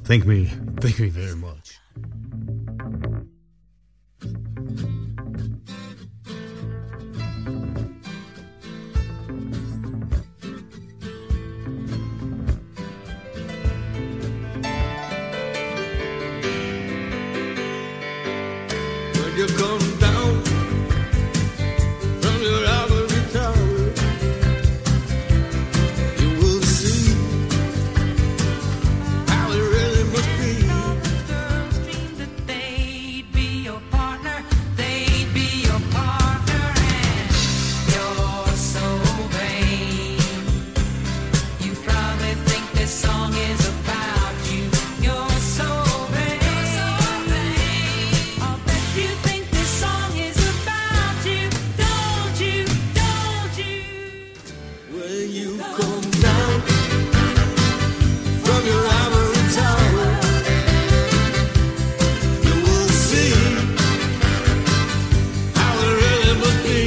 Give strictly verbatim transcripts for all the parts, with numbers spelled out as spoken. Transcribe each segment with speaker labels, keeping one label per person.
Speaker 1: Thank me, thank me very much.
Speaker 2: When you come down from your ivory tower, you will see how it really must be.
Speaker 3: Girls dream that they'd be your partner, they'd be your partner, and you're so vain. You probably think this song is about you. You're so vain. I'll bet you think this song is about you. Don't you? Don't you?
Speaker 2: When you come down from your ivory tower, you will see how it really must be.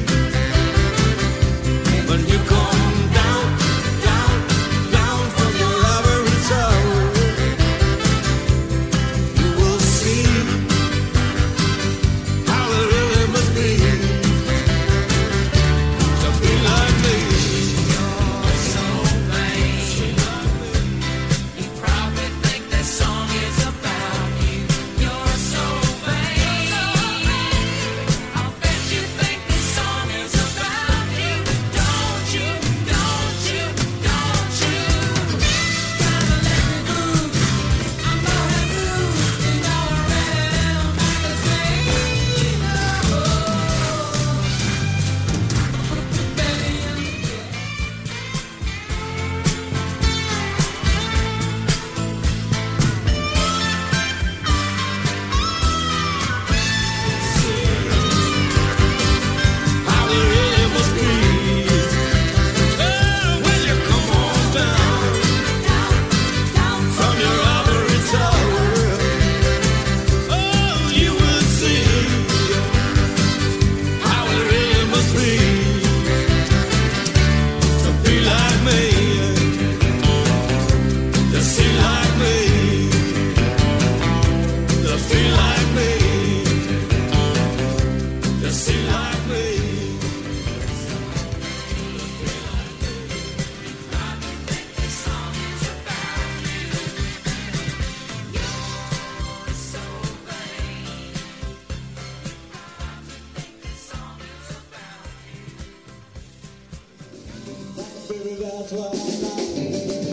Speaker 2: When you come down, down, down from your ivory tower, you will see how it really must be to be like me.
Speaker 3: So vain. You probably think this song is about you. You're so vain. I'll bet you think this song is about you. Don't you? Don't you? Don't you? Gotta let me move. I'm going through and all around the thing. Belly in the
Speaker 2: How it really must be. Oh, when you come on down from your ivory tower, oh, you will see how it really must be to be like me, to see like me, to feel like me, to see like me.
Speaker 4: Baby, that's why I